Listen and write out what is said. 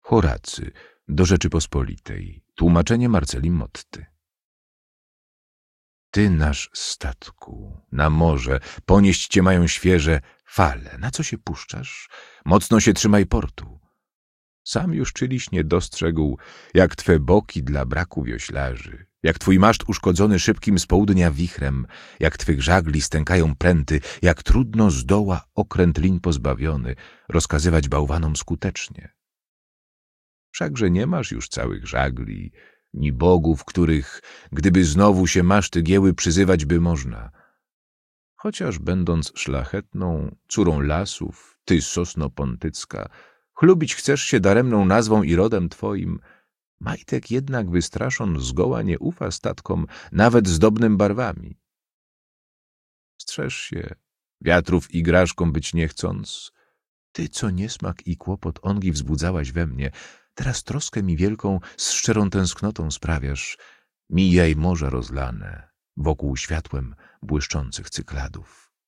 Horacy, do Rzeczypospolitej. Tłumaczenie Marceli Motty. Ty nasz statku, na morze, ponieść cię mają świeże fale. Na co się puszczasz? Mocno się trzymaj portu. Sam już czyliś nie dostrzegł, jak twe boki dla braku wioślarzy, jak twój maszt uszkodzony szybkim z południa wichrem, jak twych żagli stękają pręty, jak trudno zdoła okręt lin pozbawiony rozkazywać bałwanom skutecznie. Wszakże nie masz już całych żagli, ni bogów, których, gdyby znowu się maszty gięły, przyzywać by można. Chociaż będąc szlachetną córą lasów, ty, sosno pontycka, chlubić chcesz się daremną nazwą i rodem twoim, majtek jednak wystraszon zgoła nie ufa statkom, nawet zdobnym barwami. Strzeż się, wiatrów igraszką być nie chcąc, ty, co niesmak i kłopot ongi wzbudzałaś we mnie, teraz troskę mi wielką z szczerą tęsknotą sprawiasz. Mijaj morza rozlane, wokół światłem błyszczących cykladów.